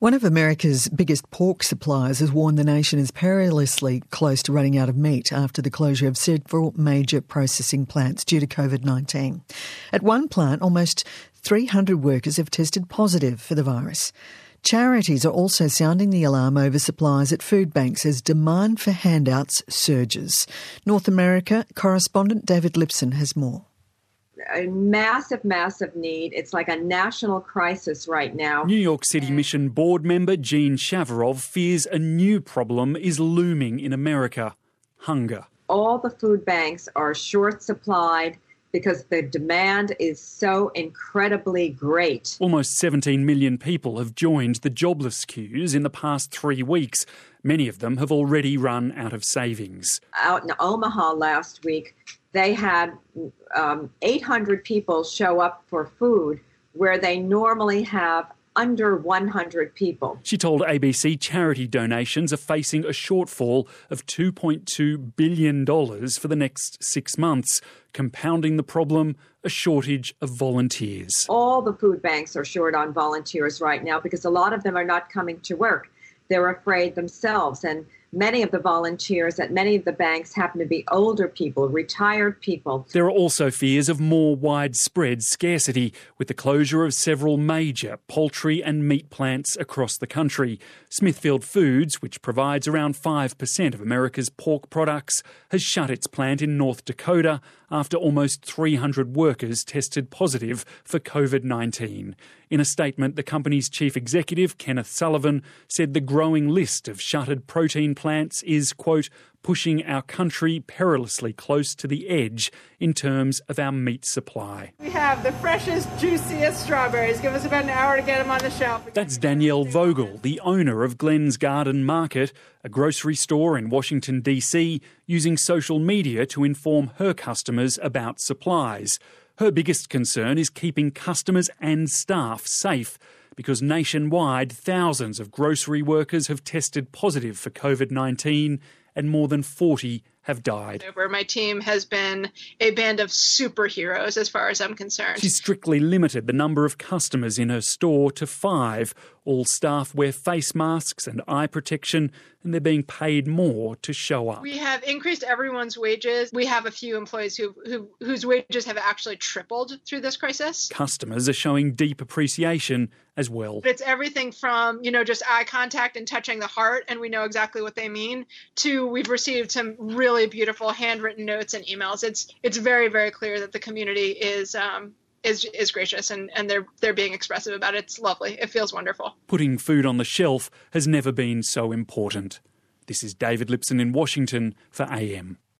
One of America's biggest pork suppliers has warned the nation is perilously close to running out of meat after the closure of several major processing plants due to COVID-19. At one plant, almost 300 workers have tested positive for the virus. Charities are also sounding the alarm over supplies at food banks as demand for handouts surges. North America correspondent David Lipson has more. A massive need. It's like a national crisis right now. New York City Mission board member Gene Shavarov fears a new problem is looming in America: hunger. All the food banks are short supplied because the demand is so incredibly great. Almost 17 million people have joined the jobless queues in the past 3 weeks. Many of them have already run out of savings. Out in Omaha last week, they had 800 people show up for food where they normally have under 100 people. She told ABC charity donations are facing a shortfall of $2.2 billion for the next 6 months, compounding the problem, a shortage of volunteers. All the food banks are short on volunteers right now because a lot of them are not coming to work. They're afraid themselves, and many of the volunteers at many of the banks happen to be older people, retired people. There are also fears of more widespread scarcity with the closure of several major poultry and meat plants across the country. Smithfield Foods, which provides around 5% of America's pork products, has shut its plant in North Dakota after almost 300 workers tested positive for COVID-19. In a statement, the company's chief executive, Kenneth Sullivan, said the growing list of shuttered protein plants is, quote, pushing our country perilously close to the edge in terms of our meat supply. We have the freshest, juiciest strawberries. Give us about an hour to get them on the shelf. That's Danielle Vogel, the owner of Glenn's Garden Market, a grocery store in Washington, D.C., using social media to inform her customers about supplies. Her biggest concern is keeping customers and staff safe, because nationwide thousands of grocery workers have tested positive for COVID-19 and more than 40 have died. My team has been a band of superheroes as far as I'm concerned. She's strictly limited the number of customers in her store to 5. All staff wear face masks and eye protection, and they're being paid more to show up. We have increased everyone's wages. We have a few employees whose wages have actually tripled through this crisis. Customers are showing deep appreciation as well. It's everything from, just eye contact and touching the heart, and we know exactly what they mean, to we've received some really beautiful handwritten notes and emails. It's very, very clear that the community is gracious and they're being expressive about it. It's lovely. It feels wonderful. Putting food on the shelf has never been so important. This is David Lipson in Washington for AM.